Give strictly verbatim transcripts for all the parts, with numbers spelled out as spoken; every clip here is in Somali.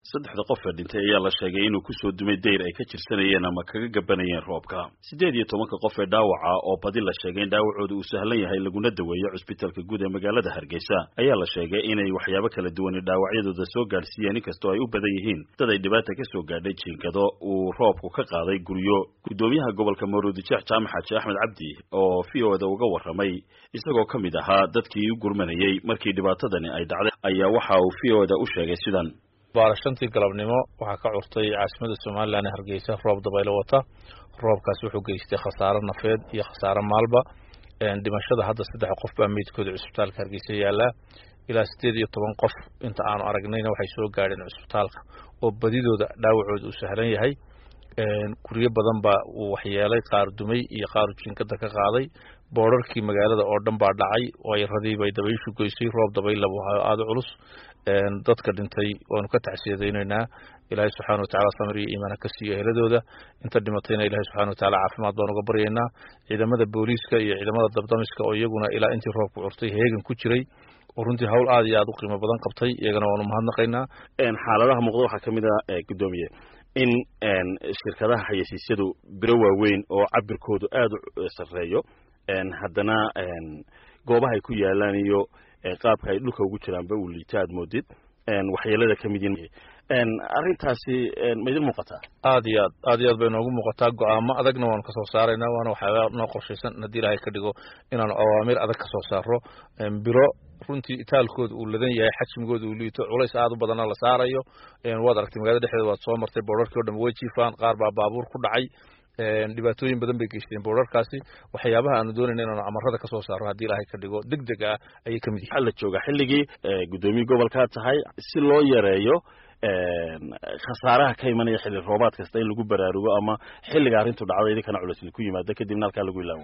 saddexda qof ee dhintay ayaa la sheegay inuu ku soo dumay deyr ay ka jirsanayeen ama kaga gabanayeen roobka siddeed iyo tobanka qof ee dhaawaca oo badi la sheegay in dhaawacoodu uu sahlan yahay laguna daweeyo cusbitaalka guud ee magaalada Hargeysa ayaa la sheegay inay waxyaabo kala duwan dhaawacyadooda soo gaarsiiyeen inkastoo ay u badan yihiin dad ay dhibaato ka soo gaadhay jiinkado uu roobku ka qaaday guryo gudoomiyaha gobolka Maroodijeex Jaamac Xaaji Axmed Cabdi oo V O A uga warramay isagoo kamid ahaa dadkii u gurmanayay markii dhibaatadani ay dhacday ayaa waxa uu V O A u sheegay sidan baarashantii galabnimo waxa ka curtay caasimada Soomaaliland Hargeysa roob dabaylo wata roobkaas wuxuu geystay khasaare nafeed iyo khasaare maalba een dhimashada hadda saddex qof baa meedkooda cusbitaalka Hargeysa yaala ilaa siddeed iyo toban qof inta aanu aragnayna waxay soo gaareen cusbitaalka oo badidooda dhaawacoodu uu sahlan yahay een guryo badan baa uu waxyeelay qaar dumay iyo qaar jiinkada ka qaaday boorarkii magaalada oo dhan baa dhacay oo ay radiibay dabayshu goysay roob dabayl laba aad culus een dadka dhintay oo ka tacsiyadeynayna Ilaahay subhanahu wa ta'ala samri iimaan ka siiyo heladooda inta dhimatayna Ilaahay subhanahu wa ta'ala caafimaad baan uga baryaynaa ciidamada booliiska iyo ciidamada dabdamiska oo iyaguna ilaa intii roobku curtay heegan ku jiray oo runtii hawl aad iyo aad u qiimo badan qabtay iyagana waanu mahadnaqaynaa een xaaladaha muuqda waxa kamid ah gudoomiye in een shirkadaha xayeysiisyadu biro waaweyn oo cabirkoodu aad u sareeyo een haddana een goobaha ay ku yaalaan iyo qaabka ay dhulka ugu jiraan ba uu liitaad moodid een waxyeelada kamid yihiin een arintaasi een ma idin muuqataa aad iyo aad aad iyo aad bay noogu muuqataa go'aamo adagna waan ka soo saaraynaa waana waxyaabo noo qorshaysan hadii Ilaahay ka dhigo inaan awaamir adag ka soo saaro een biro runtii itaalkooda uu ladan yahay xajmigooda uu liito culays aad u badan la saarayo een waad aragtay magaalada dhexdeeda waad soo martay boorarkii oo dhan way jiifaan qaar baa baabuur ku dhacay een dhibaatooyin badan bay geysteen boorarkaasi waxyaabaha aanu doonayna inaan amarada ka soo saaro hadii Ilaahay ka dhigo degdeg ah ayay kamid yihiin la jooga xilligii gudoomiye gobolka tahay si loo yareeyo een khasaaraha ka imanaya xilli roobaad kasta in lagu baraarugo ama xilliga arintu dhacday idinka culays ku yimaada kadibna halka lagu ilaamo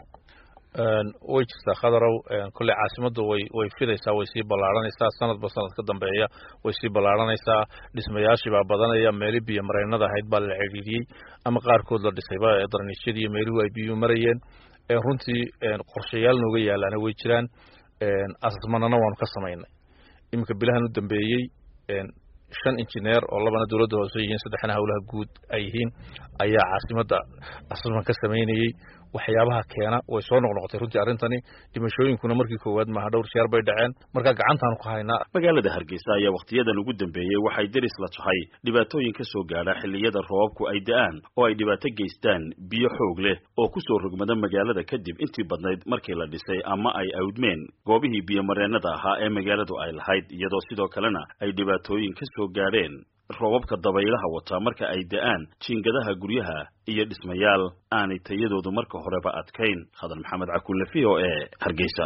een way jirtaa khadarow een kulli caasimadu way way fidaysaa way sii balaaranaysaa sanadba sanad ka dambeeya way sii balaaranaysaa dhismayaashii baa badanaya meelo biyo mareynada ahayd baa la xiriiriyay ama qaarkood la dhisayba darniishadii iyo meeluhu ay biyo marayeen ee runtii een qorshayaal nooga yaalaan way jiraan een asasmanana waanu ka sameynay imika bilahan u dambeeyay een shan engineer oo labana dawladda hoose yihiin saddexna hawlaha guud ay yihiin ayaa caasimada asasman ka sameynayay waxyaabaha keena way soo noqnoqotay runtii arintani dhimashooyinkuna markii koowaad ma dhowr jeer bay dhaceen marka gacantaan ku haynaa magaalada Hargeysa ayaa waqtiyadan ugu dambeeyay waxay deris la tahay dhibaatooyin ka soo gaara xilliyada roobku ay da'aan oo ay dhibaato geystaan biyo xoog leh oo ku soo rogmada magaalada kadib intii badnayd markii la dhisay ama ay awdmeen goobihii biyo mareenada ahaa ee magaaladu ay lahayd iyadoo sidoo kalena ay dhibaatooyin ka soo gaareen roobabka dabaylaha wata marka ay da'aan jiingadaha guryaha iyo dhismayaal aanay tayadoodu marka horeba adkayn Khadar Maxamed Cakulle V O A Hargeysa.